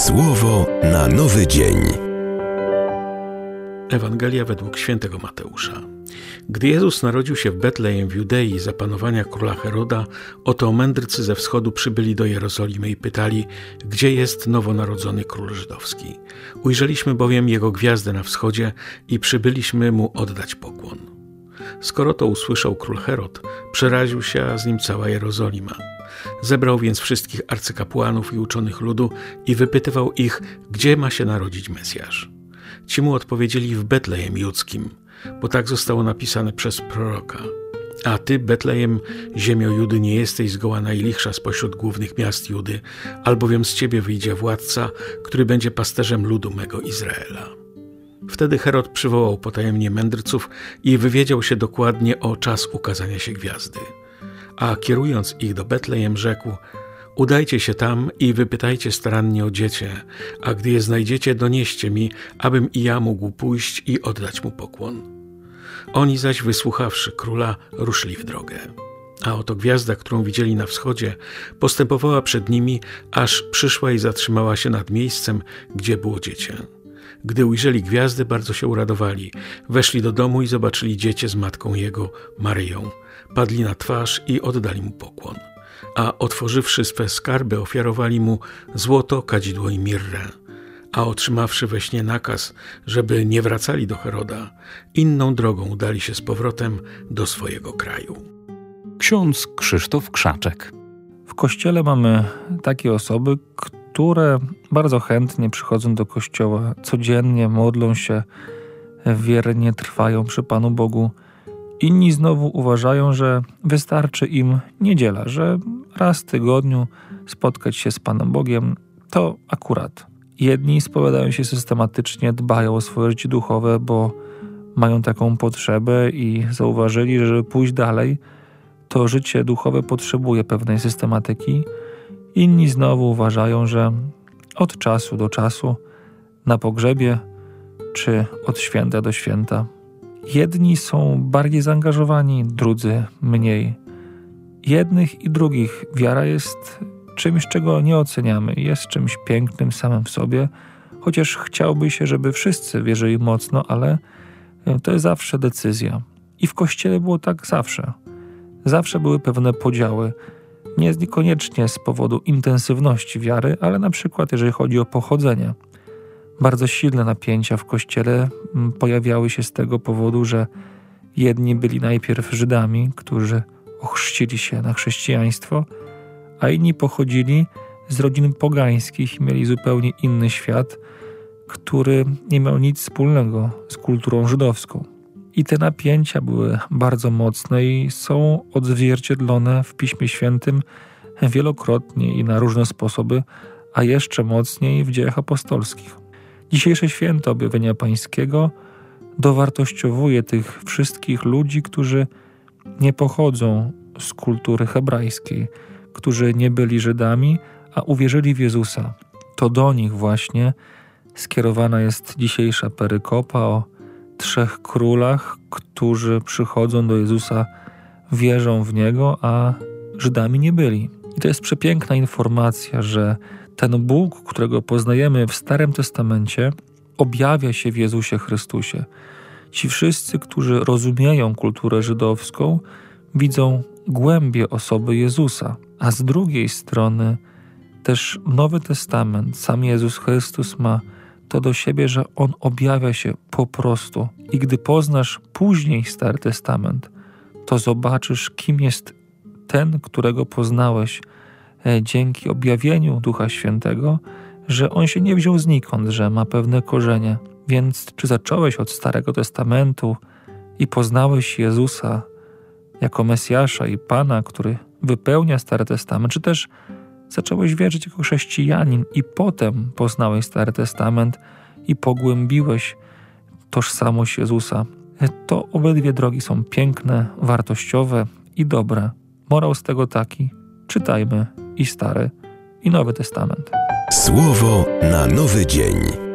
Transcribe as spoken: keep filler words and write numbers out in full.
Słowo na nowy dzień. Ewangelia według świętego Mateusza. Gdy Jezus narodził się w Betlejem w Judei za panowania króla Heroda, oto mędrcy ze wschodu przybyli do Jerozolimy i pytali, gdzie jest nowonarodzony król żydowski. Ujrzeliśmy bowiem jego gwiazdę na wschodzie i przybyliśmy mu oddać pokłon. Skoro to usłyszał król Herod, przeraził się, a z nim cała Jerozolima. Zebrał więc wszystkich arcykapłanów i uczonych ludu i wypytywał ich, gdzie ma się narodzić Mesjasz. Ci mu odpowiedzieli: w Betlejem Judzkim, bo tak zostało napisane przez proroka. A ty, Betlejem, ziemio Judy, nie jesteś zgoła najlichsza spośród głównych miast Judy, albowiem z ciebie wyjdzie władca, który będzie pasterzem ludu mego Izraela. Wtedy Herod przywołał potajemnie mędrców i wywiedział się dokładnie o czas ukazania się gwiazdy. A kierując ich do Betlejem, rzekł: udajcie się tam i wypytajcie starannie o dziecię, a gdy je znajdziecie, donieście mi, abym i ja mógł pójść i oddać mu pokłon. Oni zaś, wysłuchawszy króla, ruszli w drogę. A oto gwiazda, którą widzieli na wschodzie, postępowała przed nimi, aż przyszła i zatrzymała się nad miejscem, gdzie było dziecię. Gdy ujrzeli gwiazdę, bardzo się uradowali. Weszli do domu i zobaczyli dziecię z matką jego, Maryją. Padli na twarz i oddali mu pokłon. A otworzywszy swe skarby, ofiarowali mu złoto, kadzidło i mirrę. A otrzymawszy we śnie nakaz, żeby nie wracali do Heroda, inną drogą udali się z powrotem do swojego kraju. Ksiądz Krzysztof Krzaczek. W kościele mamy takie osoby, które bardzo chętnie przychodzą do kościoła, codziennie modlą się, wiernie trwają przy Panu Bogu. Inni znowu uważają, że wystarczy im niedziela, że raz w tygodniu spotkać się z Panem Bogiem to akurat. Jedni spowiadają się systematycznie, dbają o swoje życie duchowe, bo mają taką potrzebę i zauważyli, że żeby pójść dalej, to życie duchowe potrzebuje pewnej systematyki. Inni znowu uważają, że od czasu do czasu, na pogrzebie czy od święta do święta. Jedni są bardziej zaangażowani, drudzy mniej. Jednych i drugich wiara jest czymś, czego nie oceniamy. Jest czymś pięknym samym w sobie, chociaż chciałby się, żeby wszyscy wierzyli mocno, ale to jest zawsze decyzja. I w Kościele było tak zawsze. Zawsze były pewne podziały. Nie niekoniecznie z powodu intensywności wiary, ale na przykład jeżeli chodzi o pochodzenie. Bardzo silne napięcia w Kościele pojawiały się z tego powodu, że jedni byli najpierw Żydami, którzy ochrzcili się na chrześcijaństwo, a inni pochodzili z rodzin pogańskich i mieli zupełnie inny świat, który nie miał nic wspólnego z kulturą żydowską. I te napięcia były bardzo mocne i są odzwierciedlone w Piśmie Świętym wielokrotnie i na różne sposoby, a jeszcze mocniej w Dziejach Apostolskich. Dzisiejsze święto Objawienia Pańskiego dowartościowuje tych wszystkich ludzi, którzy nie pochodzą z kultury hebrajskiej, którzy nie byli Żydami, a uwierzyli w Jezusa. To do nich właśnie skierowana jest dzisiejsza perykopa o trzech królach, którzy przychodzą do Jezusa, wierzą w Niego, a Żydami nie byli. I to jest przepiękna informacja, że ten Bóg, którego poznajemy w Starym Testamencie, objawia się w Jezusie Chrystusie. Ci wszyscy, którzy rozumieją kulturę żydowską, widzą głębię osoby Jezusa. A z drugiej strony też Nowy Testament, sam Jezus Chrystus ma to do siebie, że On objawia się po prostu. I gdy poznasz później Stary Testament, to zobaczysz, kim jest ten, którego poznałeś dzięki objawieniu Ducha Świętego, że On się nie wziął znikąd, że ma pewne korzenie. Więc czy zacząłeś od Starego Testamentu i poznałeś Jezusa jako Mesjasza i Pana, który wypełnia Stary Testament, czy też zacząłeś wierzyć jako chrześcijanin i potem poznałeś Stary Testament i pogłębiłeś tożsamość Jezusa, to obydwie drogi są piękne, wartościowe i dobre. Morał z tego taki: czytajmy i Stary, i Nowy Testament. Słowo na nowy dzień.